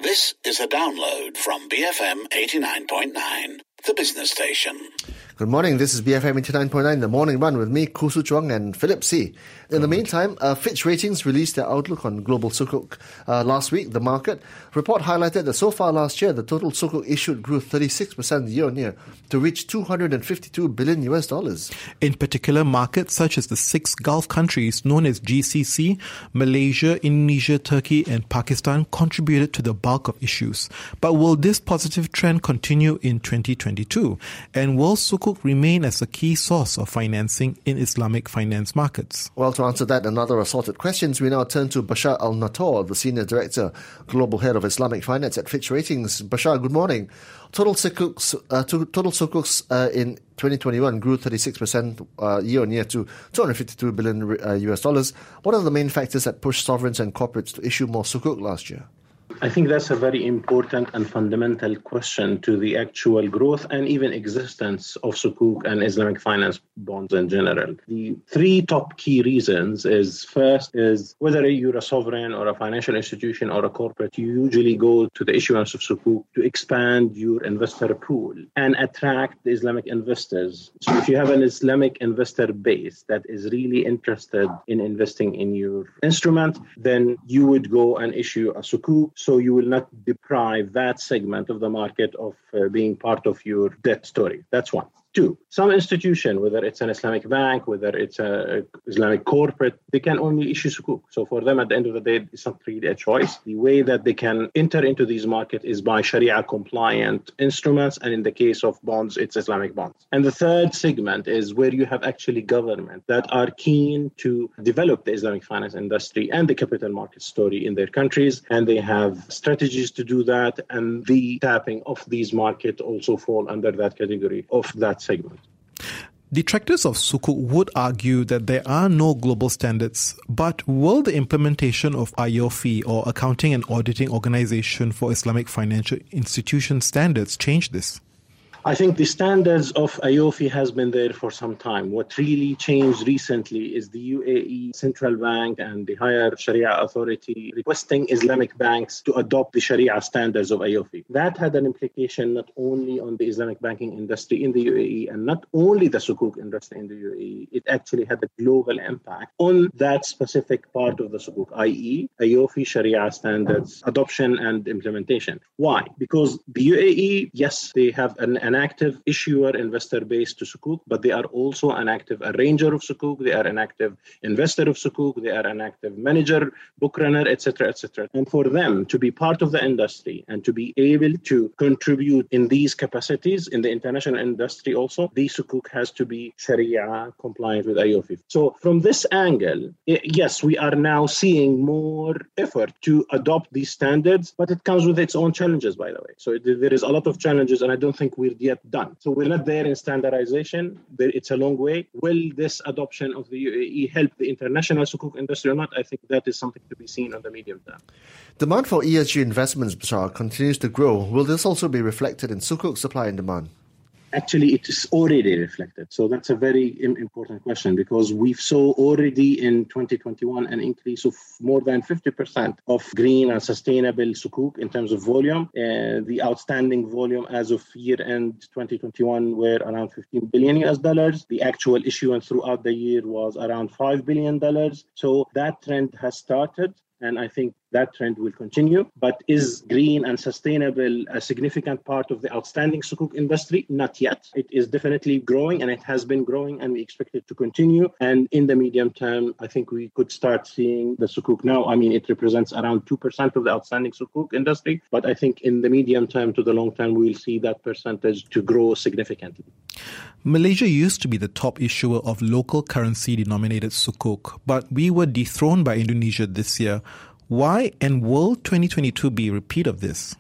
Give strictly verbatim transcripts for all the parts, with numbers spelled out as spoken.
This is a download from B F M eighty-nine point nine, the business station. Good morning, this is B F M eighty-nine point nine, The Morning Run with me, Khoo Su Chuang and Philip See. In the meantime, uh, Fitch Ratings released their outlook on global sukuk uh, last week. The market report highlighted that so far last year, the total sukuk issued grew thirty-six percent year-on-year to reach two hundred fifty-two billion U S dollars. In particular, markets such as the six Gulf countries known as G C C, Malaysia, Indonesia, Turkey and Pakistan contributed to the bulk of issues. But will this positive trend continue in twenty twenty-two? And will sukuk remain as a key source of financing in Islamic finance markets? Well, to answer that and other assorted questions, we now turn to Bashar Al-Nator, the Senior Director, Global Head of Islamic Finance at Fitch Ratings. Bashar, good morning. Total sukuks, uh, to, total sukuks uh, in twenty twenty-one grew thirty-six percent uh, year-on-year to two hundred fifty-two billion uh, U S dollars. What are the main factors that pushed sovereigns and corporates to issue more sukuk last year? I think that's a very important and fundamental question to the actual growth and even existence of sukuk and Islamic finance bonds in general. The three top key reasons is, first is whether you're a sovereign or a financial institution or a corporate, you usually go to the issuance of sukuk to expand your investor pool and attract the Islamic investors. So if you have an Islamic investor base that is really interested in investing in your instrument, then you would go and issue a sukuk. So you will not deprive that segment of the market of uh, being part of your debt story. That's one. Two, some institution, whether it's an Islamic bank, whether it's an Islamic corporate, they can only issue sukuk. So for them, at the end of the day, it's not really a choice. The way that they can enter into these markets is by Sharia-compliant instruments, and in the case of bonds, it's Islamic bonds. And the third segment is where you have actually government that are keen to develop the Islamic finance industry and the capital market story in their countries, and they have strategies to do that, and the tapping of these markets also fall under that category of that segment. Detractors of sukuk would argue that there are no global standards, but will the implementation of I O F I, or Accounting and Auditing Organization for Islamic Financial Institution standards, change this? I think the standards of I O F I has been there for some time. What really changed recently is the U A E Central Bank and the Higher Sharia Authority requesting Islamic banks to adopt the Sharia standards of I O F I. That had an implication not only on the Islamic banking industry in the U A E and not only the sukuk industry in the U A E, it actually had a global impact on that specific part of the sukuk, that is. I O F I Sharia standards adoption and implementation. Why? Because the U A E, yes, they have an, an active issuer investor base to sukuk, but they are also an active arranger of sukuk, they are an active investor of sukuk, they are an active manager, book runner, et cetera, et cetera. And for them to be part of the industry and to be able to contribute in these capacities in the international industry also, the sukuk has to be Sharia compliant with I O F I. So from this angle, yes, we are now seeing more effort to adopt these standards, but it comes with its own challenges, by the way. So it, there is a lot of challenges, and I don't think we're yet done. So we're not there in standardization. It's a long way. Will this adoption of the U A E help the international sukuk industry or not? I think that is something to be seen on the medium term. Demand for E S G investments, Bashar, continues to grow. Will this also be reflected in sukuk supply and demand? Actually, it is already reflected. So that's a very important question, because we saw already in twenty twenty-one an increase of more than fifty percent of green and sustainable sukuk in terms of volume. Uh, the outstanding volume as of year-end twenty twenty-one were around fifteen billion U S dollars. The actual issuance throughout the year was around five billion dollars. So that trend has started, and I think that trend will continue. But is green and sustainable a significant part of the outstanding sukuk industry? Not yet. It is definitely growing, and it has been growing, and we expect it to continue. And in the medium term, I think we could start seeing the sukuk now. I mean, it represents around two percent of the outstanding sukuk industry. But I think in the medium term to the long term, we will see that percentage to grow significantly. Malaysia used to be the top issuer of local currency denominated sukuk, but we were dethroned by Indonesia this year. Why, and will twenty twenty-two be a repeat of this?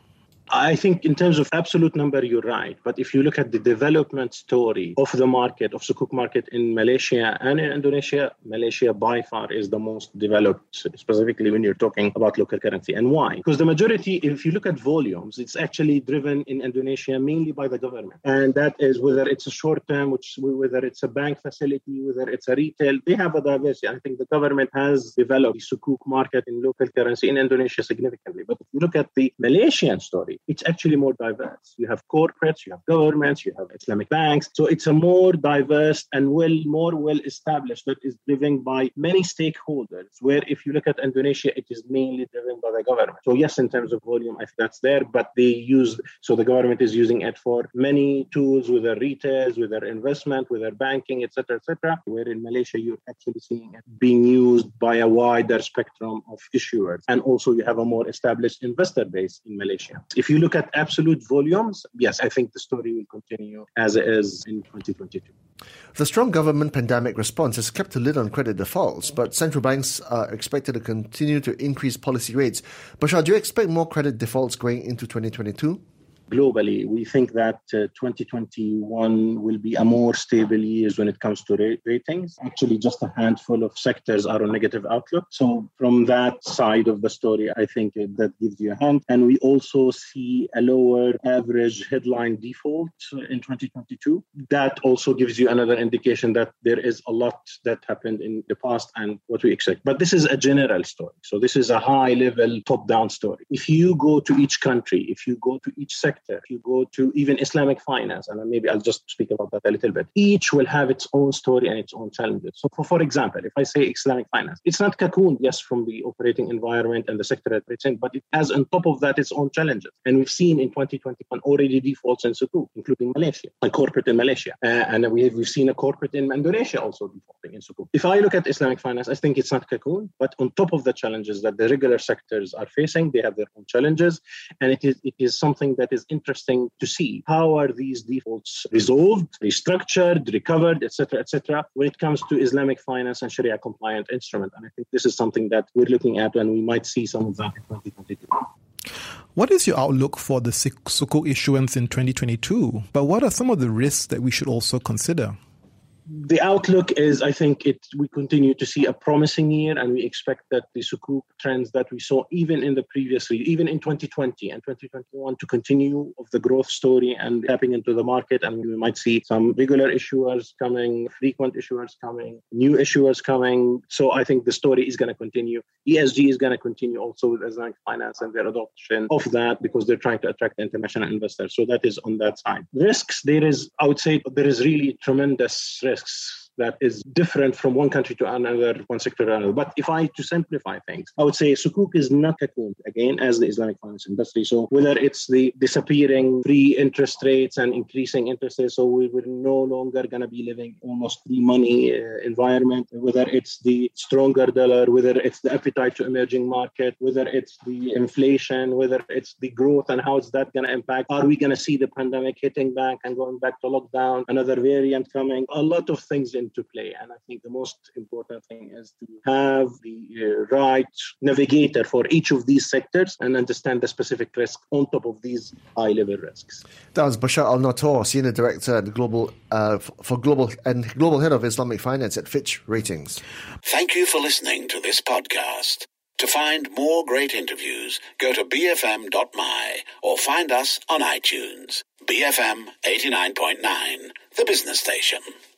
I think in terms of absolute number, you're right. But if you look at the development story of the market, of Sukuk market in Malaysia and in Indonesia, Malaysia by far is the most developed, specifically when you're talking about local currency. And why? Because the majority, if you look at volumes, it's actually driven in Indonesia mainly by the government. And that is whether it's a short term, which whether it's a bank facility, whether it's a retail, they have a diversity. I think the government has developed the Sukuk market in local currency in Indonesia significantly. But if you look at the Malaysian story, it's actually more diverse. You have corporates, you have governments, you have Islamic banks. So it's a more diverse and well, more well-established that is driven by many stakeholders, where if you look at Indonesia, it is mainly driven by the government. So yes, in terms of volume, I think that's there, but they use, so the government is using it for many tools, whether retail, whether investment, whether banking, et cetera, et cetera, where in Malaysia, you're actually seeing it being used by a wider spectrum of issuers. And also you have a more established investor base in Malaysia. If you look at absolute volumes, yes, I think the story will continue as it is in twenty twenty-two. The strong government pandemic response has kept a lid on credit defaults, but central banks are expected to continue to increase policy rates. Bashar, do you expect more credit defaults going into twenty twenty-two? Globally, we think that uh, twenty twenty-one will be a more stable year when it comes to ra- ratings. Actually, just a handful of sectors are on negative outlook. So from that side of the story, I think uh, that gives you a hand. And we also see a lower average headline default in twenty twenty-two. That also gives you another indication that there is a lot that happened in the past and what we expect. But this is a general story. So this is a high-level, top-down story. If you go to each country, if you go to each sector, if you go to even Islamic finance, and maybe I'll just speak about that a little bit, each will have its own story and its own challenges. So for, for example, if I say Islamic finance, it's not cocooned, yes, from the operating environment and the sector that it's in, but it has on top of that its own challenges. And we've seen in twenty twenty-one already defaults in Sukuk, including Malaysia, a corporate in Malaysia. Uh, and we have, we've seen a corporate in Indonesia also defaulting in Sukuk. If I look at Islamic finance, I think it's not cocooned, but on top of the challenges that the regular sectors are facing, they have their own challenges. And it is it is something that is interesting to see. How are these defaults resolved, restructured, recovered, et cetera, et cetera, when it comes to Islamic finance and Sharia compliant instrument? And I think this is something that we're looking at, and we might see some of that in twenty twenty-two. What is your outlook for the Sukuk issuance in twenty twenty-two? But what are some of the risks that we should also consider? The outlook is, I think, it we continue to see a promising year, and we expect that the Sukuk trends that we saw even in the previous year, even in twenty twenty and twenty twenty-one, to continue of the growth story and tapping into the market. And we might see some regular issuers coming, frequent issuers coming, new issuers coming. So I think the story is going to continue. E S G is going to continue also with Islamic finance and their adoption of that, because they're trying to attract international investors. So that is on that side. Risks, there is, I would say, there is really tremendous risk that is different from one country to another, one sector to another. But if I to simplify things, I would say Sukuk is not cocooned, again, as the Islamic finance industry. So whether it's the disappearing free interest rates and increasing interest rates, so we we're no longer going to be living almost free money uh, environment, whether it's the stronger dollar, whether it's the appetite to emerging market, whether it's the inflation, whether it's the growth and how is that going to impact? Are we going to see the pandemic hitting back and going back to lockdown, another variant coming? A lot of things in to play. And I think the most important thing is to have the uh, right navigator for each of these sectors and understand the specific risk on top of these high-level risks. That was Bashar Al-Nator, Senior Director at Global uh, for Global and Global Head of Islamic Finance at Fitch Ratings. Thank you for listening to this podcast. To find more great interviews, go to b f m dot m y or find us on iTunes. B F M eighty-nine point nine, the business station.